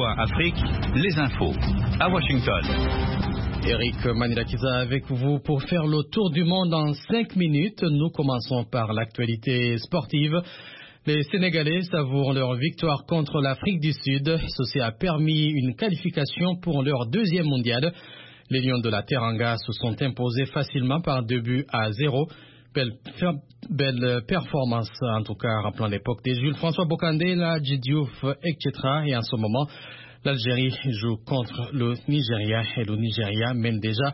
VOA Afrique, les infos. À Washington. Eric Manilakiza avec vous pour faire le tour du monde en 5 minutes. Nous commençons par l'actualité sportive. Les Sénégalais savourent leur victoire contre l'Afrique du Sud. Ceci a permis une qualification pour leur deuxième mondial. Les Lions de la Teranga se sont imposés facilement par 2-0. Belle performance, en tout cas, rappelant l'époque des Jules François Bocandé, la Djidiouf, etc. Et en ce moment, l'Algérie joue contre le Nigeria et le Nigeria mène déjà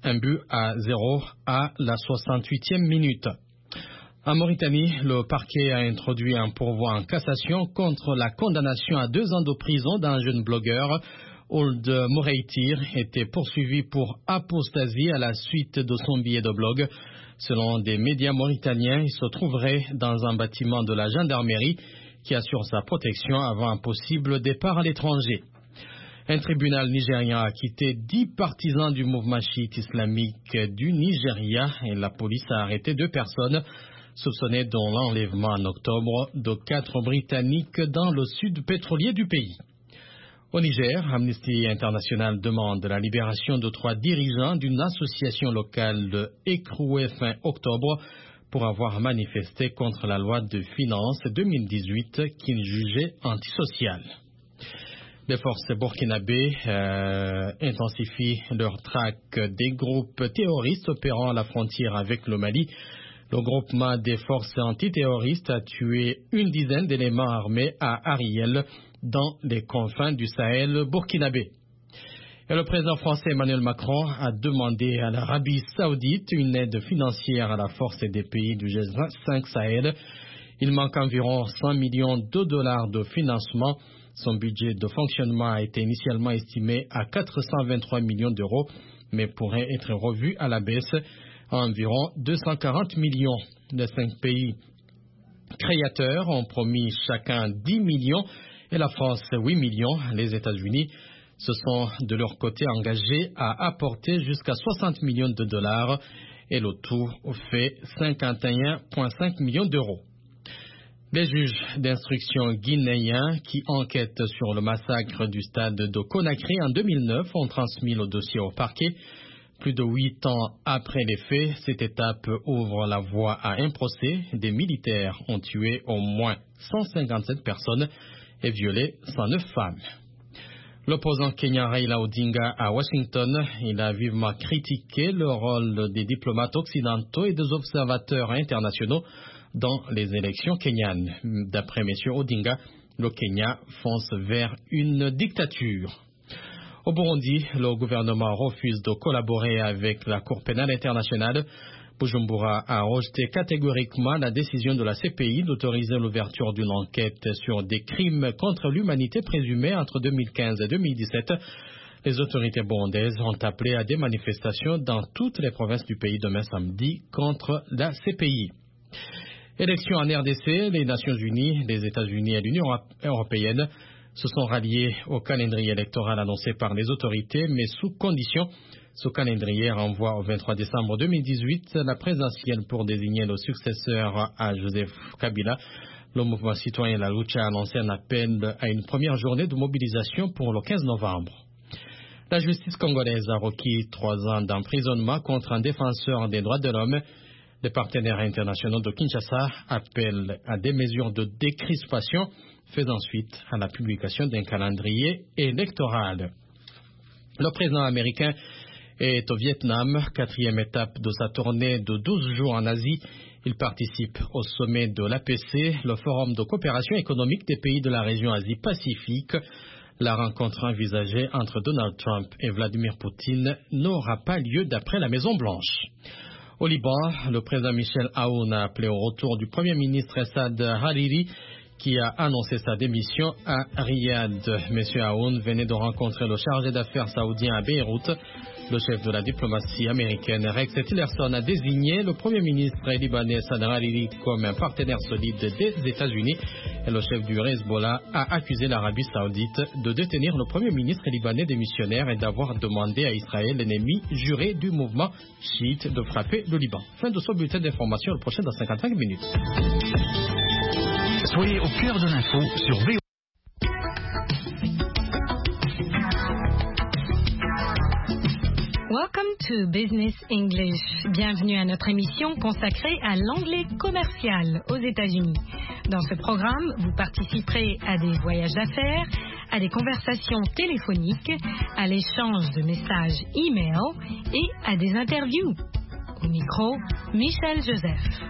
1-0 à la 68e minute. En Mauritanie, le parquet a introduit un pourvoi en cassation contre la condamnation à 2 ans de prison d'un jeune blogueur. Ould Moreitir était poursuivi pour apostasie à la suite de son billet de blog. Selon des médias mauritaniens, il se trouverait dans un bâtiment de la gendarmerie qui assure sa protection avant un possible départ à l'étranger. Un tribunal nigérien a acquitté 10 partisans du mouvement chiite islamique du Nigeria et la police a arrêté 2 personnes soupçonnées de l'enlèvement en octobre de 4 Britanniques dans le sud pétrolier du pays. Au Niger, Amnesty International demande la libération de 3 dirigeants d'une association locale écrouée fin octobre pour avoir manifesté contre la loi de finances 2018 qu'ils jugeaient antisociale. Les forces burkinabées intensifient leur traque des groupes terroristes opérant à la frontière avec le Mali. Le groupement des forces antiterroristes a tué une dizaine d'éléments armés à Ariel, dans les confins du Sahel burkinabé. Et le président français Emmanuel Macron a demandé à l'Arabie Saoudite une aide financière à la force des pays du G5 Sahel. Il manque environ 100 millions de dollars de financement. Son budget de fonctionnement a été initialement estimé à 423 millions d'euros, mais pourrait être revu à la baisse à environ 240 millions. Les 5 pays créateurs ont promis chacun 10 millions et la France 8 millions. Les États-Unis se sont de leur côté engagés à apporter jusqu'à 60 millions de dollars et le tout fait 51,5 millions d'euros. Les juges d'instruction guinéens qui enquêtent sur le massacre du stade de Conakry en 2009 ont transmis le dossier au parquet. Plus de 8 ans après les faits, cette étape ouvre la voie à un procès. Des militaires ont tué au moins 157 personnes et violé 109 femmes. L'opposant kenyan Raila Odinga à Washington, il a vivement critiqué le rôle des diplomates occidentaux et des observateurs internationaux dans les élections kenyanes. D'après M. Odinga, le Kenya fonce vers une dictature. Au Burundi, le gouvernement refuse de collaborer avec la Cour pénale internationale. Bujumbura a rejeté catégoriquement la décision de la CPI d'autoriser l'ouverture d'une enquête sur des crimes contre l'humanité présumés entre 2015 et 2017. Les autorités burundaises ont appelé à des manifestations dans toutes les provinces du pays demain samedi contre la CPI. Élections en RDC, les Nations Unies, les États-Unis et l'Union européenne se sont ralliés au calendrier électoral annoncé par les autorités, mais sous condition. Ce calendrier renvoie au 23 décembre 2018 la présidentielle pour désigner le successeur à Joseph Kabila. Le mouvement citoyen La Lucha a annoncé un appel à une première journée de mobilisation pour le 15 novembre. La justice congolaise a requis 3 ans d'emprisonnement contre un défenseur des droits de l'homme. Les partenaires internationaux de Kinshasa appellent à des mesures de décrispation, faisant suite à la publication d'un calendrier électoral. Le président américain est au Vietnam, 4e étape de sa tournée de 12 jours en Asie. Il participe au sommet de l'APC, le forum de coopération économique des pays de la région Asie-Pacifique. La rencontre envisagée entre Donald Trump et Vladimir Poutine n'aura pas lieu d'après la Maison-Blanche. Au Liban, le président Michel Aoun a appelé au retour du premier ministre Saad Hariri, qui a annoncé sa démission à Riyad. M. Aoun venait de rencontrer le chargé d'affaires saoudien à Beyrouth. Le chef de la diplomatie américaine, Rex Tillerson, a désigné le premier ministre libanais Saad Hariri comme un partenaire solide des États-Unis. Et le chef du Hezbollah a accusé l'Arabie saoudite de détenir le premier ministre libanais démissionnaire et d'avoir demandé à Israël, l'ennemi juré du mouvement chiite, de frapper le Liban. Fin de ce bulletin d'information, le prochain dans 55 minutes. Soyez au cœur de l'info sur VOA. Welcome to Business English. Bienvenue à notre émission consacrée à l'anglais commercial aux États-Unis. Dans ce programme, vous participerez à des voyages d'affaires, à des conversations téléphoniques, à l'échange de messages e-mail et à des interviews. Au micro, Michel Joseph.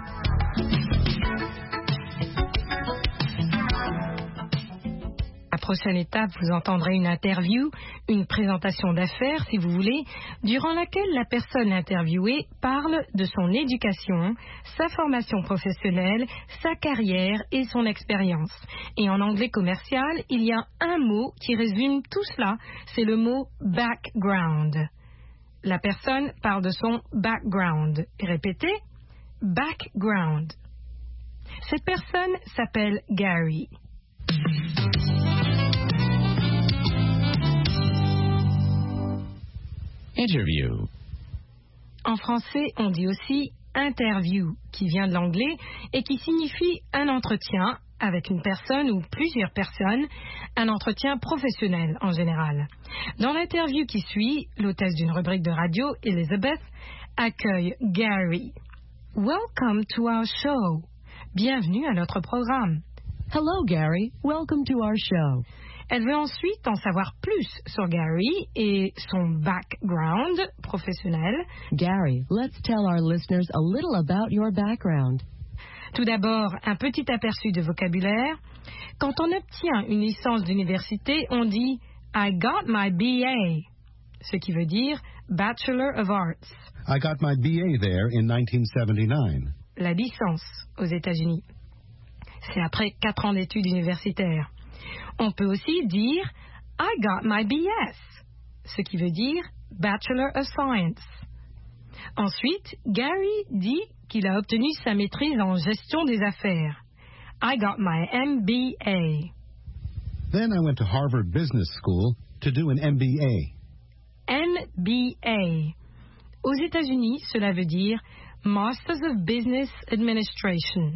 La prochaine étape, vous entendrez une interview, une présentation d'affaires, si vous voulez, durant laquelle la personne interviewée parle de son éducation, sa formation professionnelle, sa carrière et son expérience. Et en anglais commercial, il y a un mot qui résume tout cela, c'est le mot background. La personne parle de son background. Répétez, background. Cette personne s'appelle Gary. Interview. En français, on dit aussi interview, qui vient de l'anglais et qui signifie un entretien avec une personne ou plusieurs personnes, un entretien professionnel en général. Dans l'interview qui suit, l'hôtesse d'une rubrique de radio, Elizabeth, accueille Gary. Welcome to our show. Bienvenue à notre programme. Hello, Gary. Welcome to our show. Elle veut ensuite en savoir plus sur Gary et son background professionnel. Gary, let's tell our listeners a little about your background. Tout d'abord, un petit aperçu de vocabulaire. Quand on obtient une licence d'université, on dit « I got my BA », ce qui veut dire « Bachelor of Arts ». I got my BA there in 1979. La licence aux États-Unis. C'est après 4 ans d'études universitaires. On peut aussi dire « I got my BS », ce qui veut dire « Bachelor of Science ». Ensuite, Gary dit qu'il a obtenu sa maîtrise en gestion des affaires. « I got my MBA ». Then I went to Harvard Business School to do an MBA. MBA. Aux États-Unis, cela veut dire « Masters of Business Administration ».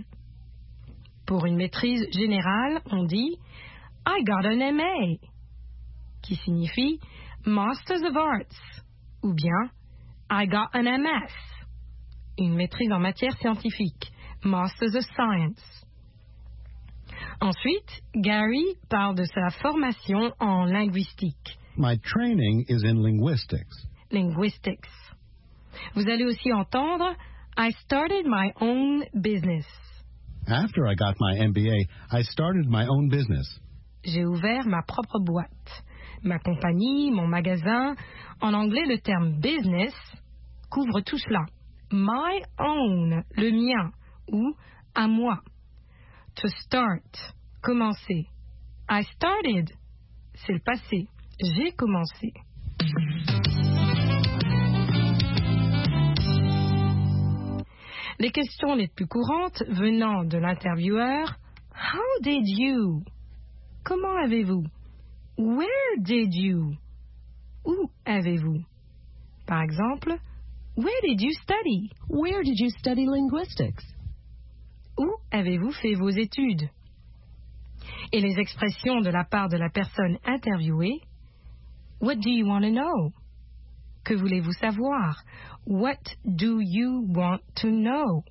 Pour une maîtrise générale, on dit « I got an MA », qui signifie « Masters of Arts » ou bien « I got an MS », une maîtrise en matière scientifique, « Masters of Science ». Ensuite, Gary parle de sa formation en linguistique. My training is in linguistics. Linguistics. Vous allez aussi entendre « I started my own business ». After I got my MBA, I started my own business. J'ai ouvert ma propre boîte, ma compagnie, mon magasin. En anglais, le terme business couvre tout cela. My own, le mien, ou à moi. To start, commencer. I started, c'est le passé. J'ai commencé. Les questions les plus courantes venant de l'intervieweur. How did you? Comment avez-vous? Where did you? Où avez-vous? Par exemple, where did you study? Where did you study linguistics? Où avez-vous fait vos études? Et les expressions de la part de la personne interviewée. What do you want to know? Que voulez-vous savoir? What do you want to know?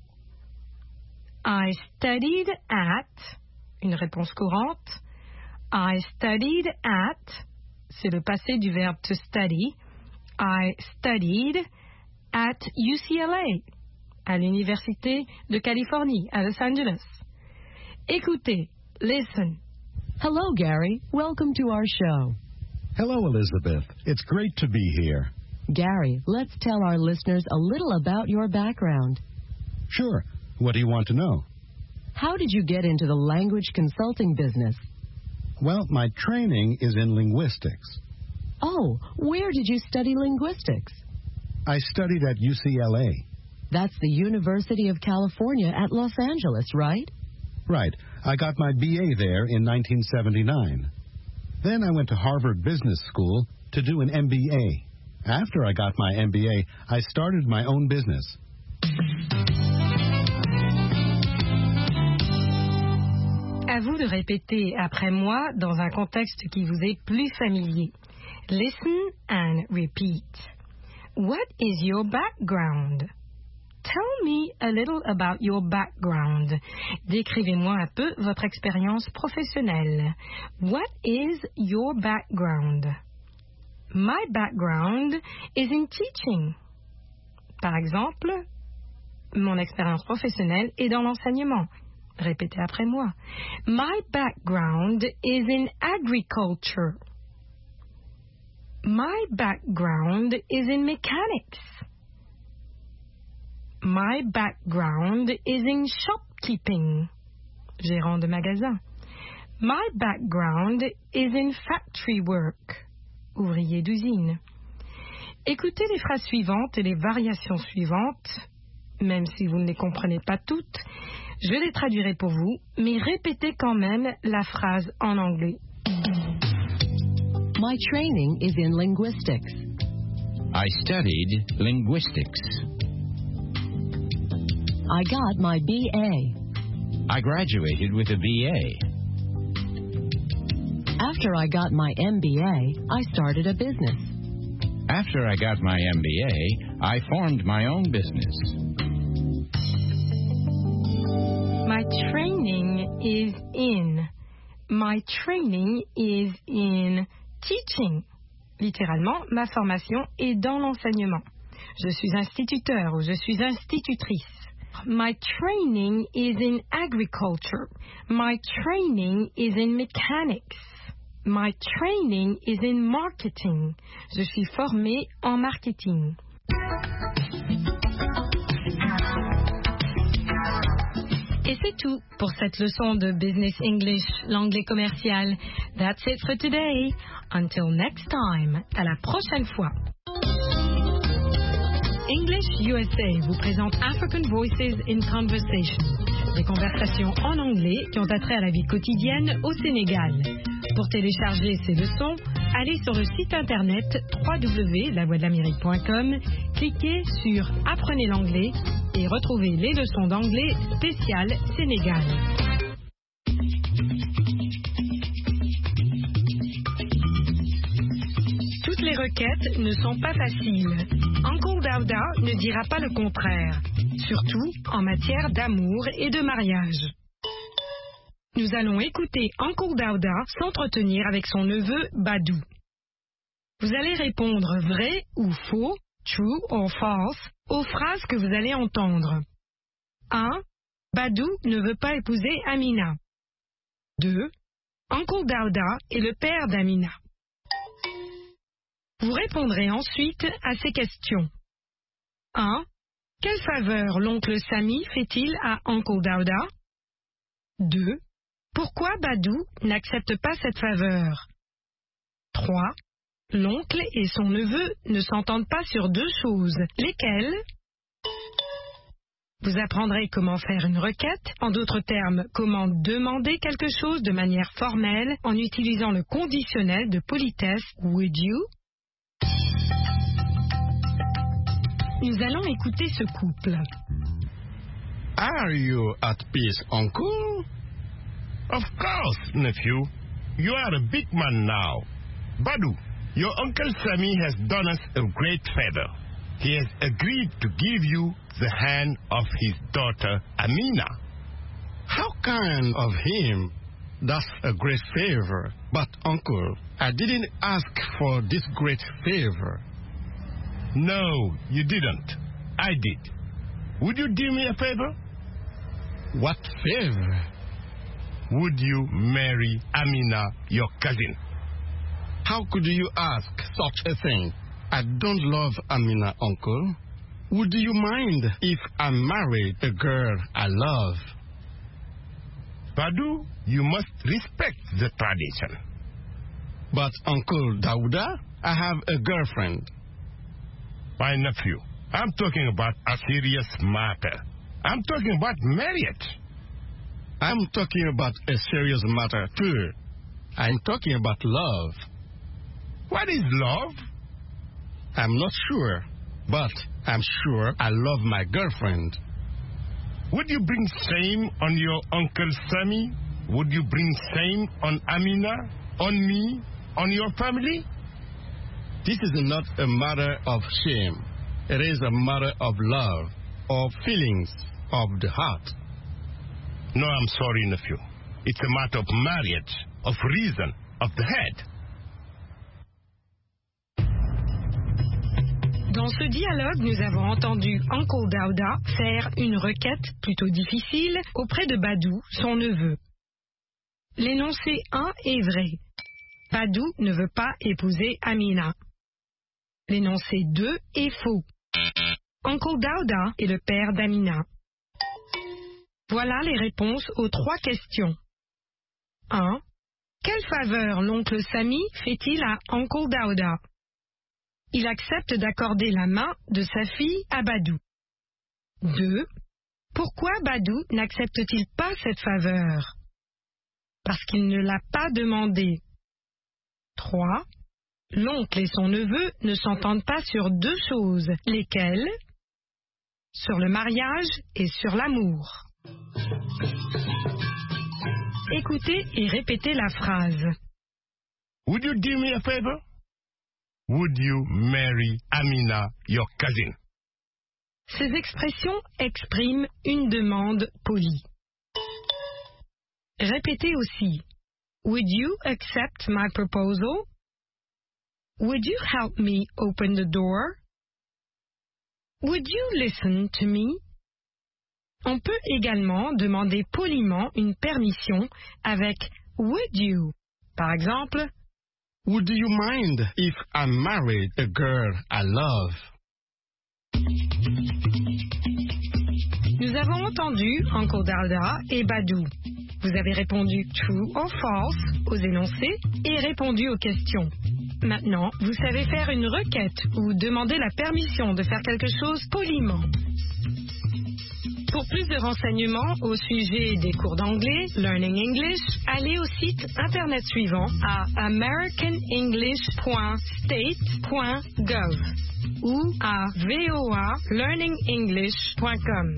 I studied at, une réponse courante. I studied at, c'est le passé du verbe to study. I studied at UCLA, à l'Université de Californie, à Los Angeles. Écoutez, listen. Hello, Gary. Welcome to our show. Hello, Elizabeth. It's great to be here. Gary, let's tell our listeners a little about your background. Sure. What do you want to know? How did you get into the language consulting business? Well, my training is in linguistics. Oh, where did you study linguistics? I studied at UCLA. That's the University of California at Los Angeles, right? Right. I got my BA there in 1979. Then I went to Harvard Business School to do an MBA. After I got my MBA, I started my own business. À vous de répéter après moi dans un contexte qui vous est plus familier. Listen and repeat. What is your background? Tell me a little about your background. Décrivez-moi un peu votre expérience professionnelle. What is your background? My background is in teaching. Par exemple, mon expérience professionnelle est dans l'enseignement. Répétez après moi. My background is in agriculture. My background is in mechanics. My background is in shopkeeping. Gérant de magasin. My background is in factory work. Ouvrier d'usine. Écoutez les phrases suivantes et les variations suivantes. Même si vous ne les comprenez pas toutes, je les traduirai pour vous, mais répétez quand même la phrase en anglais. My training is in linguistics. I studied linguistics. I got my BA. I graduated with a BA. After I got my MBA, I started a business. After I got my MBA, I formed my own business. My training is in. My training is in teaching. Littéralement, ma formation est dans l'enseignement. Je suis instituteur ou je suis institutrice. My training is in agriculture. My training is in mechanics. My training is in marketing. Je suis formée en marketing. Et c'est tout pour cette leçon de Business English, l'anglais commercial. That's it for today. Until next time. À la prochaine fois. English USA vous présente African Voices in Conversation. Des conversations en anglais qui ont attrait à la vie quotidienne au Sénégal. Pour télécharger ces leçons, allez sur le site internet www.lavoixdelamérique.com, cliquez sur Apprenez l'anglais et retrouvez les leçons d'anglais spéciales Sénégal. Toutes les requêtes ne sont pas faciles. Uncle Daouda ne dira pas le contraire, surtout en matière d'amour et de mariage. Nous allons écouter Uncle Daouda s'entretenir avec son neveu Badou. Vous allez répondre vrai ou faux, true or false, aux phrases que vous allez entendre. 1. Badou ne veut pas épouser Amina. 2. Uncle Daouda est le père d'Amina. Vous répondrez ensuite à ces questions. 1. Quelle faveur l'oncle Sami fait-il à Uncle Daouda? 2. Pourquoi Badou n'accepte pas cette faveur? 3. L'oncle et son neveu ne s'entendent pas sur deux choses. Lesquelles? Vous apprendrez comment faire une requête, en d'autres termes, comment demander quelque chose de manière formelle en utilisant le conditionnel de politesse would you. Nous allons écouter ce couple. Are you at peace, uncle? Of course, nephew. You are a big man now. Badou, your Uncle Sami has done us a great favor. He has agreed to give you the hand of his daughter, Amina. How kind of him. That's a great favor. But, uncle, I didn't ask for this great favor. No, you didn't. I did. Would you do me a favor? What favor? Would you marry Amina, your cousin? How could you ask such a thing? I don't love Amina, uncle. Would you mind if I married a girl I love? Badou, you must respect the tradition. But, Uncle Daouda, I have a girlfriend. My nephew, I'm talking about a serious matter. I'm talking about marriage. I'm talking about a serious matter, too. I'm talking about love. What is love? I'm not sure, but I'm sure I love my girlfriend. Would you bring shame on your Uncle Sami? Would you bring shame on Amina, on me, on your family? This is not a matter of shame. It is a matter of love or feelings of the heart. No, I'm sorry, nephew. It's a matter of marriage, of reason, of the head. Dans ce dialogue, nous avons entendu Uncle Dauda faire une requête plutôt difficile auprès de Badou, son neveu. L'énoncé 1 est vrai. Badou ne veut pas épouser Amina. L'énoncé 2 est faux. Uncle Dauda est le père d'Amina. Voilà les réponses aux 3 questions. 1. Quelle faveur l'oncle Sami fait-il à Uncle Dauda? Il accepte d'accorder la main de sa fille à Badou. 2. Pourquoi Badou n'accepte-t-il pas cette faveur? Parce qu'il ne l'a pas demandé. 3. L'oncle et son neveu ne s'entendent pas sur 2 choses. Lesquelles? Sur le mariage et sur l'amour. Écoutez et répétez la phrase. Would you do me a favor? Would you marry Amina, your cousin? Ces expressions expriment une demande polie. Répétez aussi. Would you accept my proposal? Would you help me open the door? Would you listen to me? On peut également demander poliment une permission avec would you. Par exemple, Would you mind if I married a girl I love? nous avons entendu Uncle Dauda et Badou. Vous avez répondu true or false aux énoncés et répondu aux questions. Maintenant, vous savez faire une requête ou demander la permission de faire quelque chose poliment. Pour plus de renseignements au sujet des cours d'anglais, Learning English, allez au site internet suivant à americanenglish.state.gov ou à voalearningenglish.com.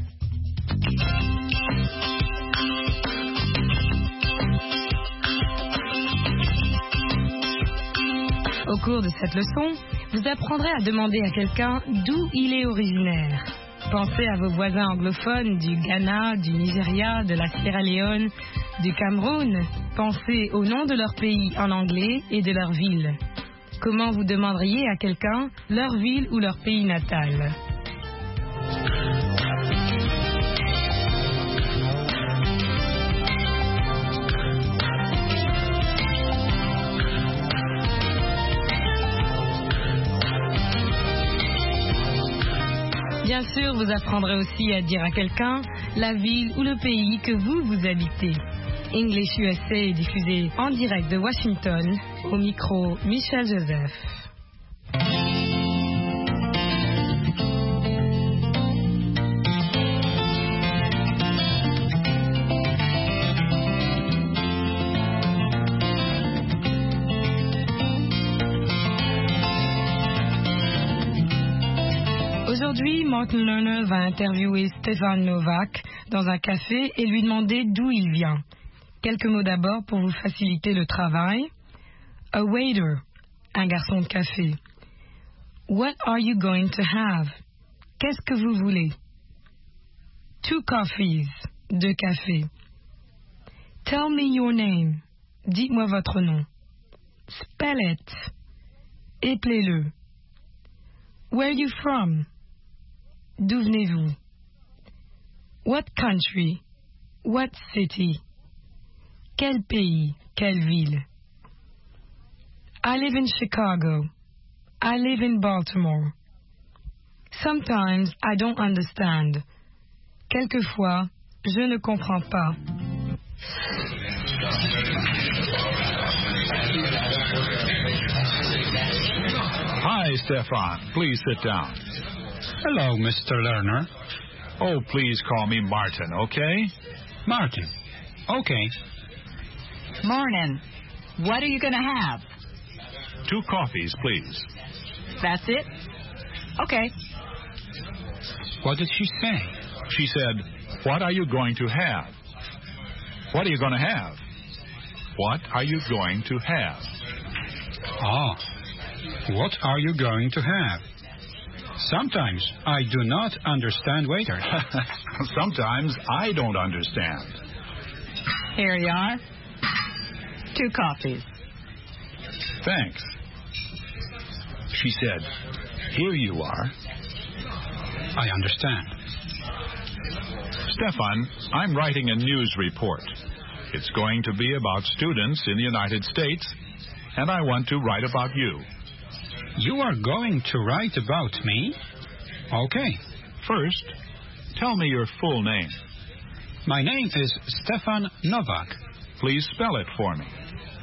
Au cours de cette leçon, vous apprendrez à demander à quelqu'un d'où il est originaire. Pensez à vos voisins anglophones du Ghana, du Nigeria, de la Sierra Leone, du Cameroun. Pensez au nom de leur pays en anglais et de leur ville. Comment vous demanderiez à quelqu'un leur ville ou leur pays natal? Bien sûr, vous apprendrez aussi à dire à quelqu'un la ville ou le pays que vous habitez. English USA est diffusé en direct de Washington. Au micro, Michel Joseph. Aujourd'hui, Martin Lerner va interviewer Stefan Novak dans un café et lui demander d'où il vient. Quelques mots d'abord pour vous faciliter le travail. A waiter, un garçon de café. What are you going to have? Qu'est-ce que vous voulez? 2 coffees, 2 cafés. Tell me your name. Dites-moi votre nom. Spell it. Éplez-le. Where are you from? D'où venez-vous? What country? What city? Quel pays? Quelle ville? I live in Chicago. I live in Baltimore. Sometimes I don't understand. Quelquefois, je ne comprends pas. Hi, Stefan. Please sit down. Hello, Mr. Lerner. Oh, please call me Martin, okay? Martin. Okay. Morning. What are you going to have? 2 coffees, please. That's it? Okay. What did she say? She said, what are you going to have? What are you going to have? What are you going to have? Oh, What are you going to have? Sometimes I do not understand waiters. Sometimes I don't understand. Here you are. 2 coffees. Thanks. She said, "Here you are." I understand. Stefan, I'm writing a news report. It's going to be about students in the United States, and I want to write about you. You are going to write about me? Okay. First, tell me your full name. My name is Stefan Novak. Please spell it for me.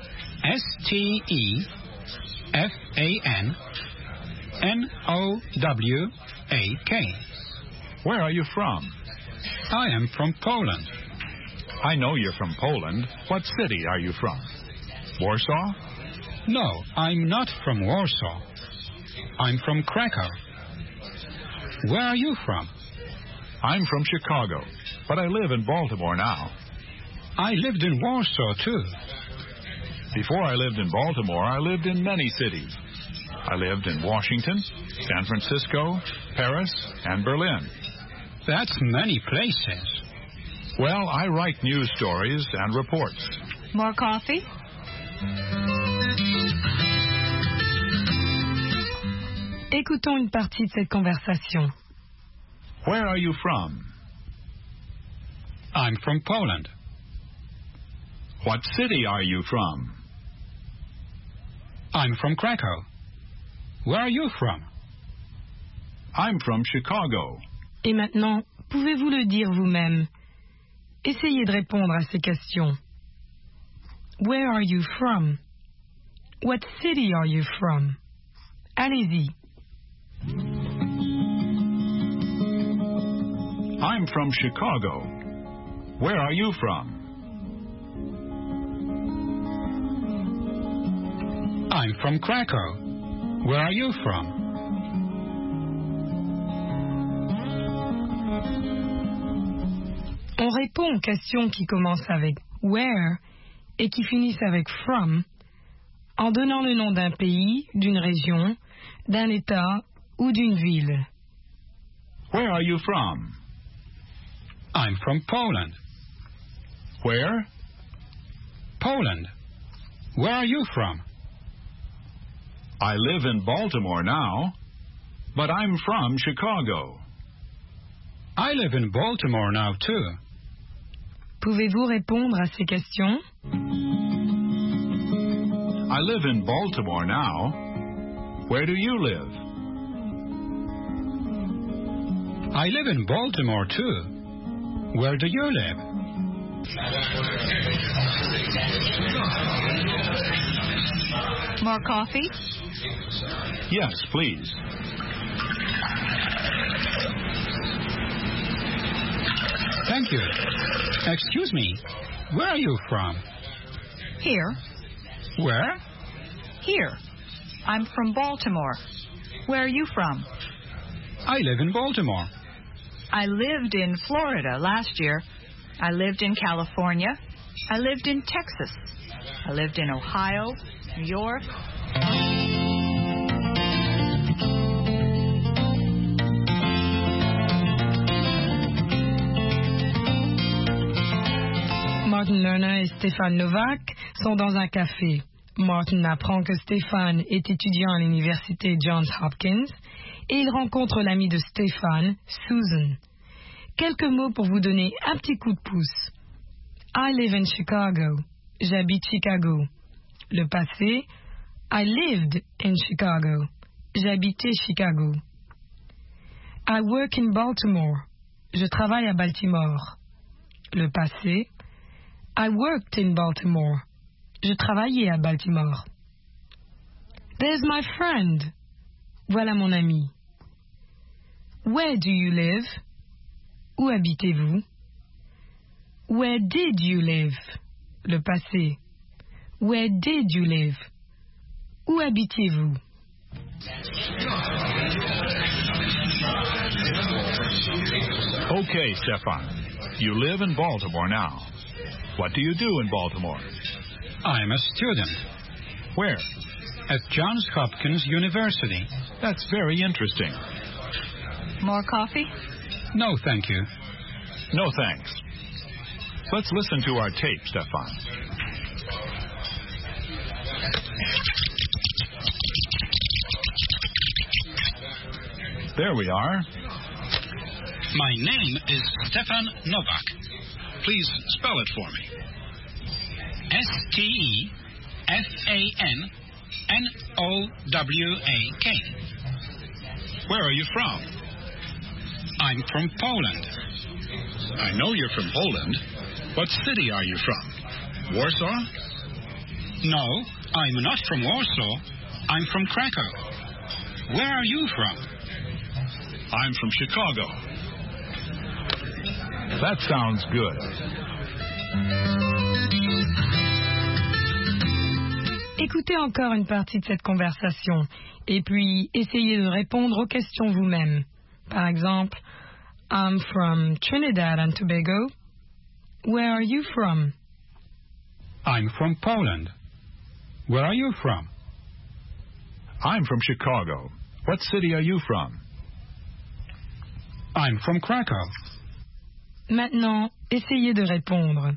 Stefan-Nowak. Where are you from? I am from Poland. I know you're from Poland. What city are you from? Warsaw? No, I'm not from Warsaw. I'm from Krakow. Where are you from? I'm from Chicago, but I live in Baltimore now. I lived in Warsaw, too. Before I lived in Baltimore, I lived in many cities. I lived in Washington, San Francisco, Paris, and Berlin. That's many places. Well, I write news stories and reports. More coffee? Écoutons une partie de cette conversation. Where are you from? I'm from Poland. What city are you from? I'm from Krakow. Where are you from? I'm from Chicago. Et maintenant, pouvez-vous le dire vous-même? Essayez de répondre à ces questions. Where are you from? What city are you from? Allez-y. I'm from Chicago. Where are you from? I'm from Krakow. Where are you from? On répond aux questions qui commencent avec where et qui finissent avec from en donnant le nom d'un pays, d'une région, d'un État ou d'une ville. Where are you from? I'm from Poland. Where? Poland. Where are you from? I live in Baltimore now, but I'm from Chicago. I live in Baltimore now, too. Pouvez-vous répondre à ces questions? I live in Baltimore now. Where do you live? I live in Baltimore, too. Where do you live? More coffee? Yes, please. Thank you. Excuse me, where are you from? Here. Where? Here. I'm from Baltimore. Where are you from? I live in Baltimore. I lived in Florida last year. I lived in California. I lived in Texas. I lived in Ohio, New York. Martin Lerner et Stefan Novak sont dans un café. Martin apprend que Stefan est étudiant à l'université Johns Hopkins et il rencontre l'amie de Stefan, Susan. Quelques mots pour vous donner un petit coup de pouce. I live in Chicago. J'habite Chicago. Le passé, I lived in Chicago. J'habitais Chicago. I work in Baltimore. Je travaille à Baltimore. Le passé, I worked in Baltimore. Je travaillais à Baltimore. There's my friend. Voilà mon ami. Where do you live? Où habitez-vous? Where did you live? Le passé. Where did you live? Où habitiez-vous? Okay, Stefan. You live in Baltimore now. What do you do in Baltimore? I'm a student. Where? at Johns Hopkins University. That's very interesting. More coffee? No, thank you. No thanks. Let's listen to our tape, Stefan. There we are. My name is Stefan Novak. Please spell it for me. Stefannowak. Where are you from? I'm from Poland. I know you're from Poland. What city are you from? Warsaw? No, I'm not from Warsaw. I'm from Krakow. Where are you from? I'm from Chicago. That sounds good. Écoutez encore une partie de cette conversation et puis essayez de répondre aux questions vous-même. Par exemple, I'm from Trinidad and Tobago. Where are you from? I'm from Poland. Where are you from? I'm from Chicago. What city are you from? I'm from Krakow. Maintenant, essayez de répondre.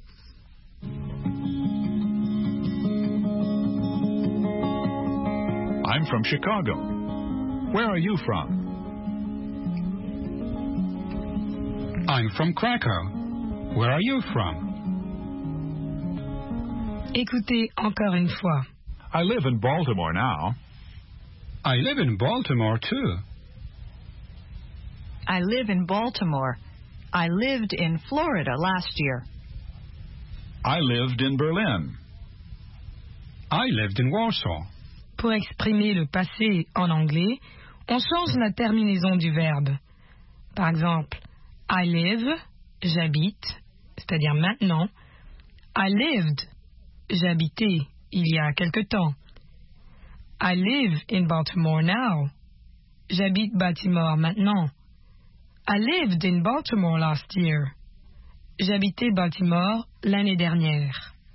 I'm from Chicago. Where are you from? I'm from Krakow. Where are you from? Écoutez encore une fois. I live in Baltimore now. I live in Baltimore, too. I live in Baltimore. I lived in Florida last year. I lived in Berlin. I lived in Warsaw. Pour exprimer le passé en anglais, on change la terminaison du verbe. Par exemple, I live, j'habite, c'est-à-dire maintenant. I lived, j'habitais il y a quelque temps. I live in Baltimore now. J'habite Baltimore maintenant. I lived in Baltimore last year. J'habitais Baltimore l'année dernière.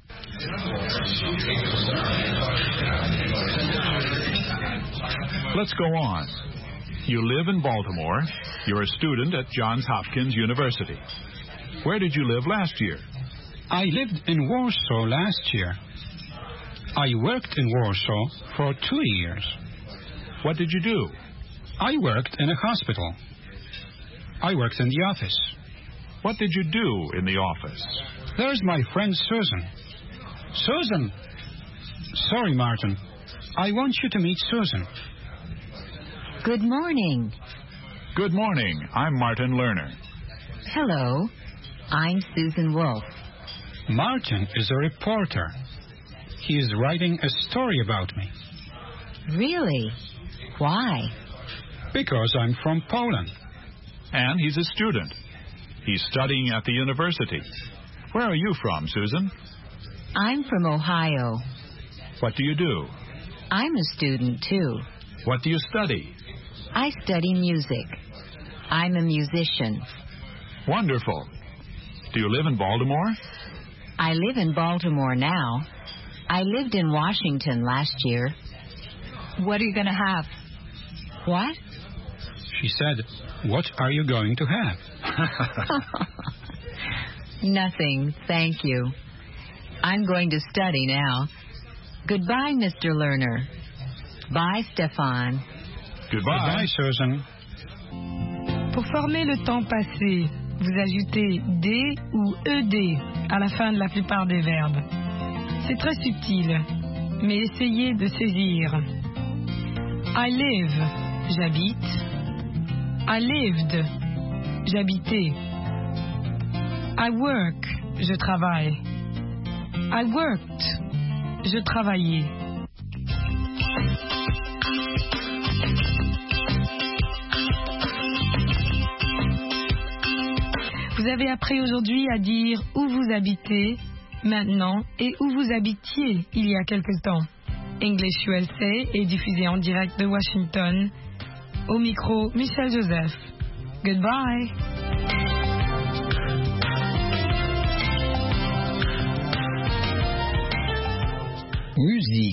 Let's go on. You live in Baltimore. You're a student at Johns Hopkins University. Where did you live last year? I lived in Warsaw last year. I worked in Warsaw for 2 years. What did you do? I worked in a hospital. I worked in the office. What did you do in the office? There's my friend Susan. Susan! Sorry, Martin. I want you to meet Susan. Good morning. Good morning. I'm Martin Lerner. Hello. I'm Susan Wolf. Martin is a reporter. He is writing a story about me. Really? Why? Because I'm from Poland. And he's a student. He's studying at the university. Where are you from, Susan? I'm from Ohio. What do you do? I'm a student, too. What do you study? I study music. I'm a musician. Wonderful. Do you live in Baltimore? I live in Baltimore now. I lived in Washington last year. What are you going to have? What? She said, what are you going to have? Nothing, thank you. I'm going to study now. Goodbye, Mr. Lerner. Bye, Stefan. Goodbye. Goodbye, Susan. Pour former le temps passé, vous ajoutez D ou ED à la fin de la plupart des verbes. C'est très subtil, mais essayez de saisir. I live, j'habite. I lived, j'habitais. I work, je travaille. I worked, je travaillais. Vous avez appris aujourd'hui à dire où vous habitez maintenant et où vous habitiez il y a quelque temps. English USA est diffusé en direct de Washington. Au micro, Michel Joseph. Goodbye. Musique.